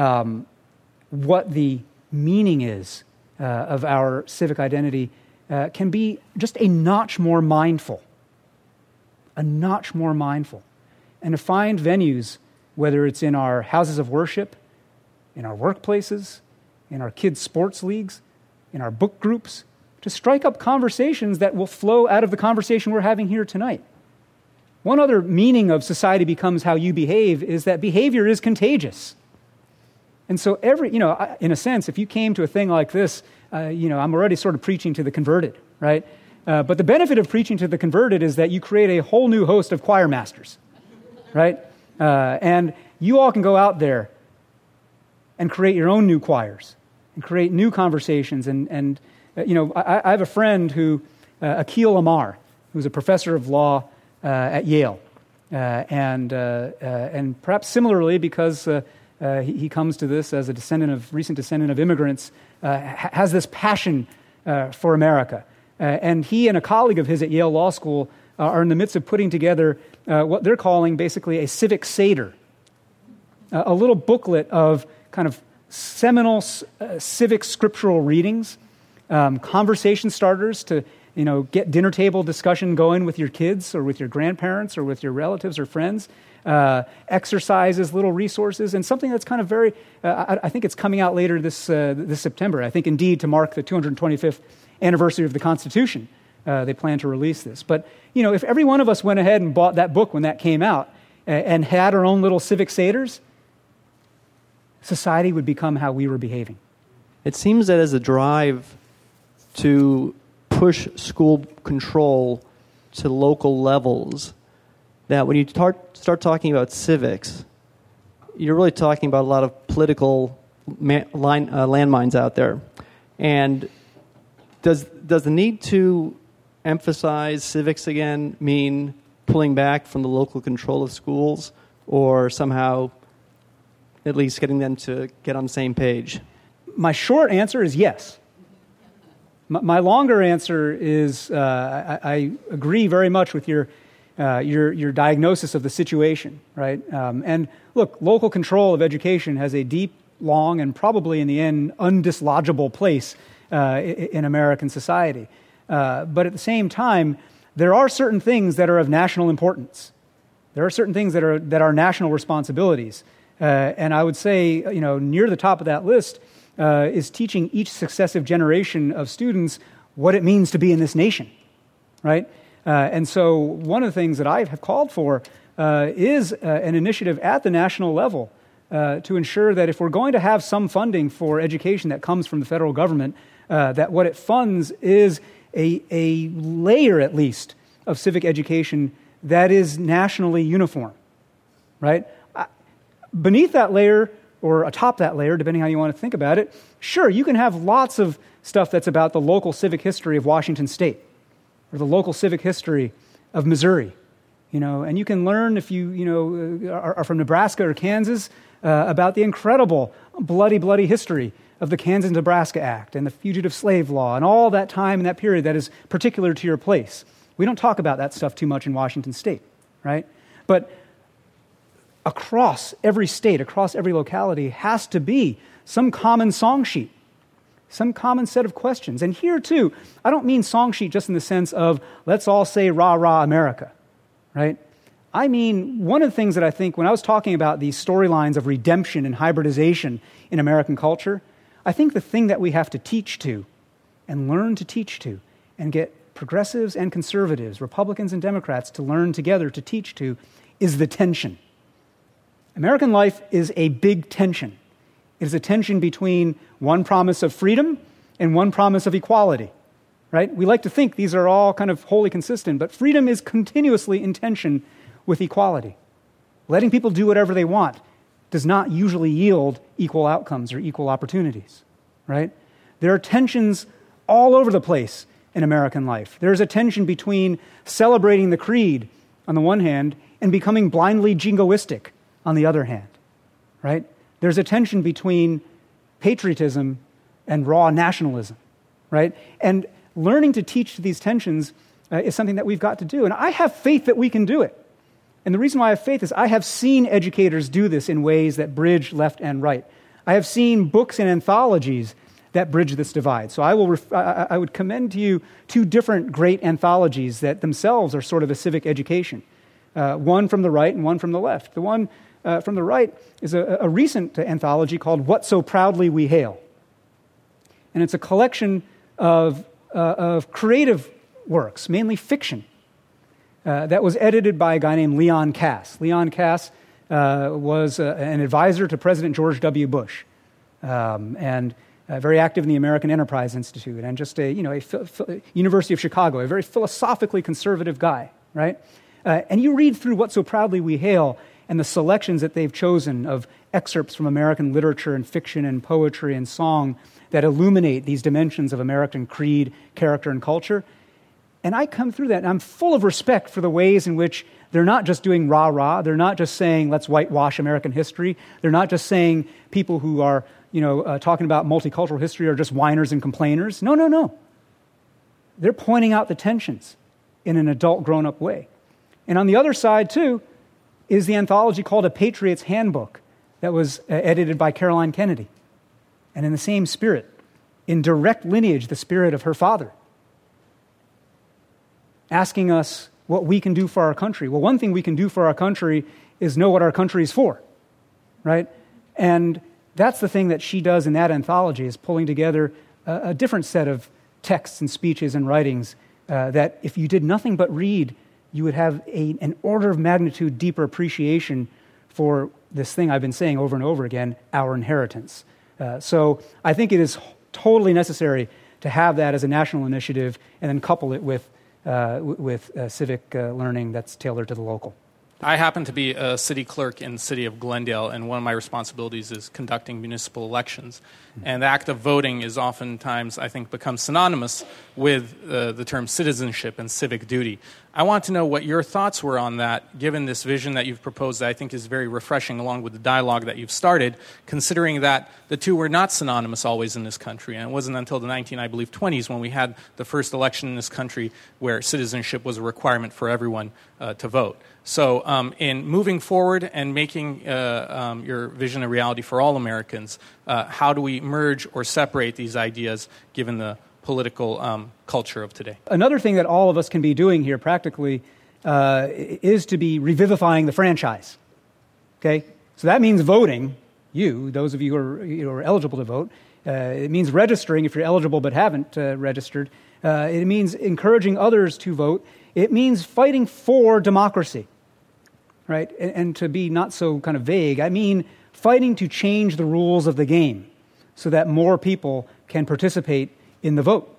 Speaker 2: what the meaning is of our civic identity, can be just a notch more mindful, and to find venues, whether it's in our houses of worship, in our workplaces, in our kids' sports leagues, in our book groups, to strike up conversations that will flow out of the conversation we're having here tonight. One other meaning of society becomes how you behave is that behavior is contagious. And so in a sense, if you came to a thing like this, I'm already sort of preaching to the converted, right? But the benefit of preaching to the converted is that you create a whole new host of choir masters, right? And you all can go out there and create your own new choirs and create new conversations. I have a friend who, Akhil Amar, who's a professor of law at Yale, and perhaps similarly because he comes to this as a recent descendant of immigrants, has this passion for America. And he and a colleague of his at Yale Law School are in the midst of putting together what they're calling basically a civic Seder, a little booklet of kind of seminal civic scriptural readings, conversation starters to get dinner table discussion going with your kids or with your grandparents or with your relatives or friends, exercises, little resources, and something that's kind of very, I think it's coming out later this September. I think indeed to mark the 225th anniversary of the Constitution, they plan to release this. But, if every one of us went ahead and bought that book when that came out and had our own little civic seders, society would become how we were behaving.
Speaker 5: It seems that as a drive to push school control to local levels, that when you start talking about civics, you're really talking about a lot of political landmines out there. And does the need to emphasize civics again mean pulling back from the local control of schools, or somehow at least getting them to get on the same page?
Speaker 2: My short answer is yes. My longer answer is I agree very much with your diagnosis of the situation, right? And look, local control of education has a deep, long, and probably in the end undislodgeable place in American society. But at the same time, there are certain things that are of national importance. There are certain things that are national responsibilities. And I would say, near the top of that list is teaching each successive generation of students what it means to be in this nation, right? And so one of the things that I have called for is an initiative at the national level to ensure that if we're going to have some funding for education that comes from the federal government, that what it funds is a layer, at least, of civic education that is nationally uniform, right? Beneath that layer, or atop that layer, depending how you want to think about it, sure, you can have lots of stuff that's about the local civic history of Washington State, or the local civic history of Missouri, and you can learn if you are from Nebraska or Kansas about the incredible bloody history of the Kansas-Nebraska Act and the Fugitive Slave Law and all that time in that period that is particular to your place. We don't talk about that stuff too much in Washington State, right? But across every state, across every locality, has to be some common song sheet, some common set of questions. And here, too, I don't mean song sheet just in the sense of let's all say rah, rah, America, right? I mean, one of the things that I think when I was talking about these storylines of redemption and hybridization in American culture, I think the thing that we have to teach to and learn to teach to and get progressives and conservatives, Republicans and Democrats to learn together to teach to is the tension. American life is a big tension. It is a tension between one promise of freedom and one promise of equality, right? We like to think these are all kind of wholly consistent, but freedom is continuously in tension with equality. Letting people do whatever they want does not usually yield equal outcomes or equal opportunities, right? There are tensions all over the place in American life. There's a tension between celebrating the creed on the one hand and becoming blindly jingoistic on the other hand, right? There's a tension between patriotism and raw nationalism, right? And learning to teach these tensions is something that we've got to do. And I have faith that we can do it. And the reason why I have faith is I have seen educators do this in ways that bridge left and right. I have seen books and anthologies that bridge this divide. So I would commend to you two different great anthologies that themselves are sort of a civic education, one from the right and one from the left. The one from the right is a recent anthology called What So Proudly We Hail. And it's a collection of creative works, mainly fiction, that was edited by a guy named Leon Kass. Leon Kass was an advisor to President George W. Bush, and very active in the American Enterprise Institute, and just a University of Chicago, a very philosophically conservative guy, right? And you read through What So Proudly We Hail and the selections that they've chosen of excerpts from American literature and fiction and poetry and song that illuminate these dimensions of American creed, character, and culture. And I come through that, and I'm full of respect for the ways in which they're not just doing rah-rah, they're not just saying, let's whitewash American history, they're not just saying people who are, talking about multicultural history are just whiners and complainers. No. They're pointing out the tensions in an adult, grown-up way. And on the other side, too, is the anthology called A Patriot's Handbook that was edited by Caroline Kennedy. And in the same spirit, in direct lineage, the spirit of her father, asking us what we can do for our country. Well, one thing we can do for our country is know what our country is for, right? And that's the thing that she does in that anthology, is pulling together a different set of texts and speeches and writings that if you did nothing but read, you would have an order of magnitude deeper appreciation for this thing I've been saying over and over again, our inheritance. So I think it is totally necessary to have that as a national initiative and then couple it with civic learning that's tailored to the local.
Speaker 6: I happen to be a city clerk in the city of Glendale, and one of my responsibilities is conducting municipal elections. And the act of voting is oftentimes, I think, becomes synonymous with the term citizenship and civic duty. I want to know what your thoughts were on that, given this vision that you've proposed that I think is very refreshing, along with the dialogue that you've started, considering that the two were not synonymous always in this country. And it wasn't until the 20s when we had the first election in this country where citizenship was a requirement for everyone to vote. So in moving forward and making your vision a reality for all Americans, how do we merge or separate these ideas given the political culture of today?
Speaker 2: Another thing that all of us can be doing here practically is to be revivifying the franchise. Okay? So that means voting, those of you who are eligible to vote. It means registering if you're eligible but haven't registered. It means encouraging others to vote. It means fighting for democracy, right? And to be not so kind of vague, I mean fighting to change the rules of the game so that more people can participate in the vote.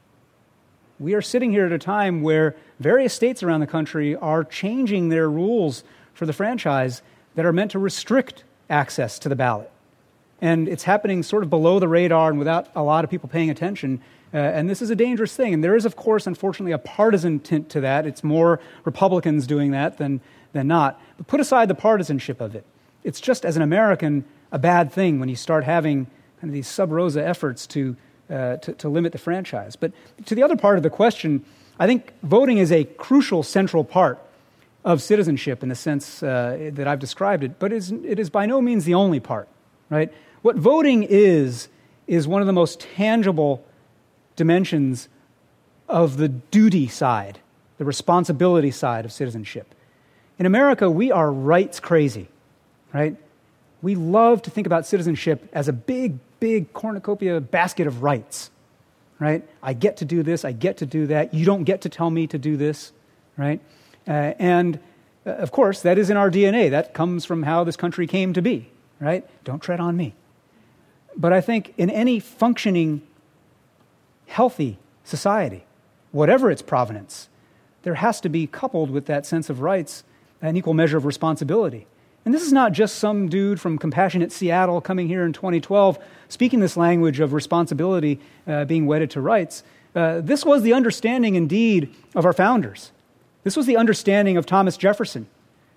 Speaker 2: We are sitting here at a time where various states around the country are changing their rules for the franchise that are meant to restrict access to the ballot. And it's happening sort of below the radar and without a lot of people paying attention. And this is a dangerous thing. And there is, of course, unfortunately, a partisan tint to that. It's more Republicans doing that than not. But put aside the partisanship of it. It's just, as an American, a bad thing when you start having kind of these sub rosa efforts to limit the franchise. But to the other part of the question, I think voting is a crucial central part of citizenship in the sense that I've described it, but it is by no means the only part, right? What voting is one of the most tangible dimensions of the duty side, the responsibility side of citizenship. In America, we are rights crazy, right? We love to think about citizenship as a big cornucopia basket of rights, right? I get to do this, I get to do that, you don't get to tell me to do this, right? And of course, that is in our DNA. That comes from how this country came to be, right? Don't tread on me. But I think in any functioning, healthy society, whatever its provenance, there has to be coupled with that sense of rights an equal measure of responsibility. And this is not just some dude from compassionate Seattle coming here in 2012 speaking this language of responsibility being wedded to rights. This was the understanding, indeed, of our founders. This was the understanding of Thomas Jefferson.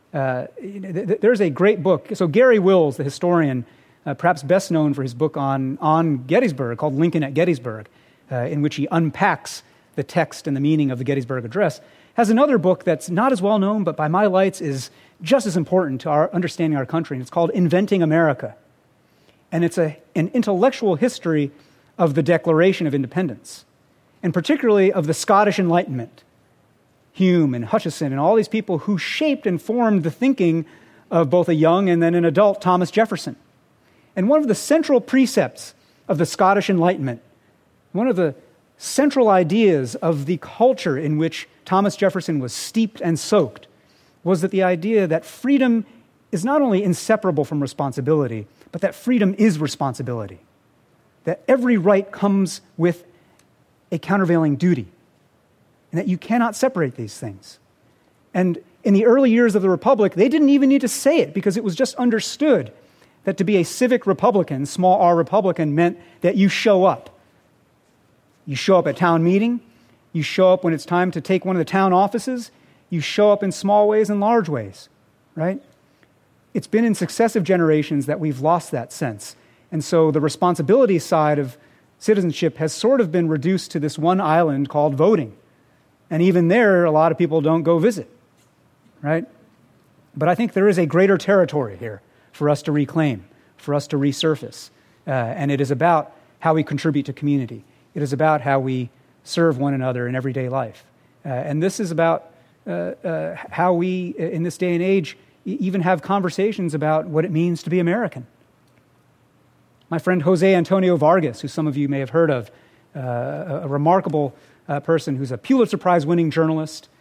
Speaker 2: There's a great book. So Gary Wills, the historian, perhaps best known for his book on Gettysburg, called Lincoln at Gettysburg, in which he unpacks the text and the meaning of the Gettysburg Address, has another book that's not as well known, but by my lights is just as important to our understanding our country, and it's called Inventing America. And it's an intellectual history of the Declaration of Independence, and particularly of the Scottish Enlightenment. Hume and Hutcheson and all these people who shaped and formed the thinking of both a young and then an adult Thomas Jefferson. And one of the central precepts of the Scottish Enlightenment, one of the central ideas of the culture in which Thomas Jefferson was steeped and soaked, was that the idea that freedom is not only inseparable from responsibility, but that freedom is responsibility. That every right comes with a countervailing duty, and that you cannot separate these things. And in the early years of the Republic, they didn't even need to say it because it was just understood that to be a civic Republican, small r Republican, meant that you show up. You show up at town meeting, you show up when it's time to take one of the town offices, you show up in small ways and large ways, right? It's been in successive generations that we've lost that sense. And so the responsibility side of citizenship has sort of been reduced to this one island called voting. And even there, a lot of people don't go visit, right? But I think there is a greater territory here for us to reclaim, for us to resurface. And it is about how we contribute to community. It is about how we serve one another in everyday life. And this is about how we, in this day and age, even have conversations about what it means to be American. My friend Jose Antonio Vargas, who some of you may have heard of, a remarkable person who's a Pulitzer Prize-winning journalist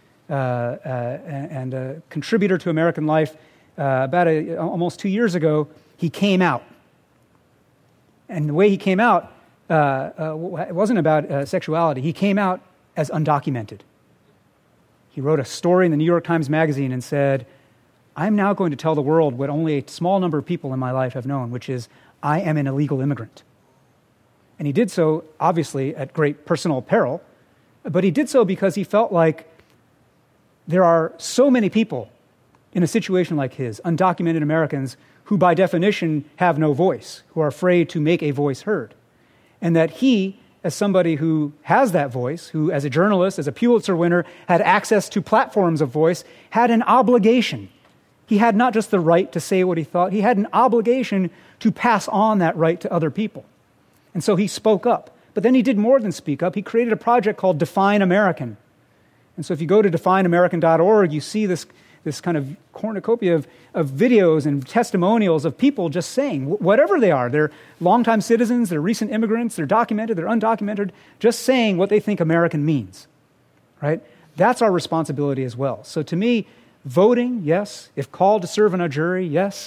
Speaker 2: and a contributor to American life, almost 2 years ago, he came out. And the way he came out, it wasn't about sexuality. He came out as undocumented. He wrote a story in the New York Times Magazine and said, I'm now going to tell the world what only a small number of people in my life have known, which is I am an illegal immigrant. And he did so, obviously, at great personal peril, but he did so because he felt like there are so many people in a situation like his, undocumented Americans, who by definition have no voice, who are afraid to make a voice heard. And that he, as somebody who has that voice, who as a journalist, as a Pulitzer winner, had access to platforms of voice, had an obligation. He had not just the right to say what he thought, he had an obligation to pass on that right to other people. And so he spoke up. But then he did more than speak up. He created a project called Define American. And so if you go to defineamerican.org, you see this kind of cornucopia of videos and testimonials of people just saying, whatever they are, they're longtime citizens, they're recent immigrants, they're documented, they're undocumented, just saying what they think American means, right? That's our responsibility as well. So to me, voting, yes. If called to serve on a jury, yes.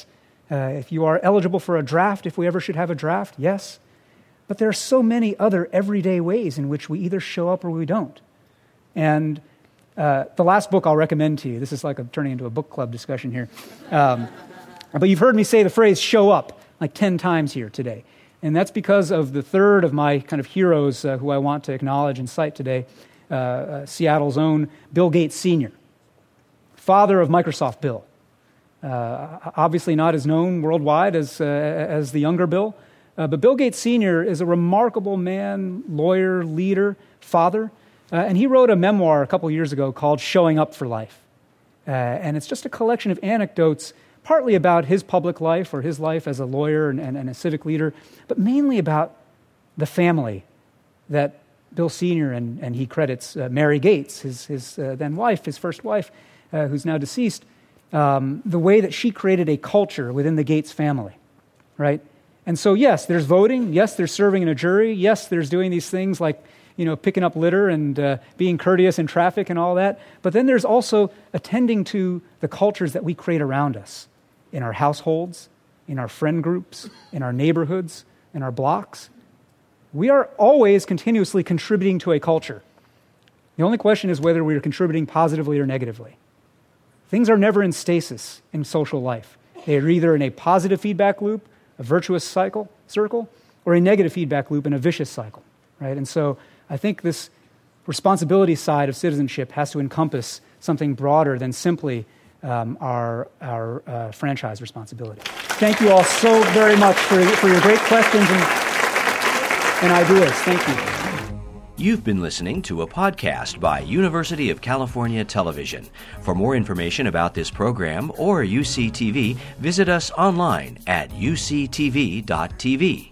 Speaker 2: If you are eligible for a draft, if we ever should have a draft, yes. But there are so many other everyday ways in which we either show up or we don't. And the last book I'll recommend to you, this is like turning into a book club discussion here, but you've heard me say the phrase show up like 10 times here today. And that's because of the third of my kind of heroes who I want to acknowledge and cite today, Seattle's own Bill Gates Sr., father of Microsoft Bill. Obviously not as known worldwide as the younger Bill, but Bill Gates Sr. is a remarkable man, lawyer, leader, father, and he wrote a memoir a couple years ago called Showing Up for Life. And it's just a collection of anecdotes, partly about his public life or his life as a lawyer and a civic leader, but mainly about the family that Bill Sr. and he credits Mary Gates, his then wife, his first wife, who's now deceased, the way that she created a culture within the Gates family, right? And so, yes, there's voting. Yes, there's serving in a jury. Yes, there's doing these things like, picking up litter and being courteous in traffic and all that. But then there's also attending to the cultures that we create around us, in our households, in our friend groups, in our neighborhoods, in our blocks. We are always continuously contributing to a culture. The only question is whether we are contributing positively or negatively. Things are never in stasis in social life. They are either in a positive feedback loop, a virtuous circle, or a negative feedback loop and a vicious cycle, right? And so I think this responsibility side of citizenship has to encompass something broader than simply our franchise responsibility. Thank you all so very much for your great questions and ideas. Thank you.
Speaker 1: You've been listening to a podcast by University of California Television. For more information about this program or UCTV, visit us online at uctv.tv.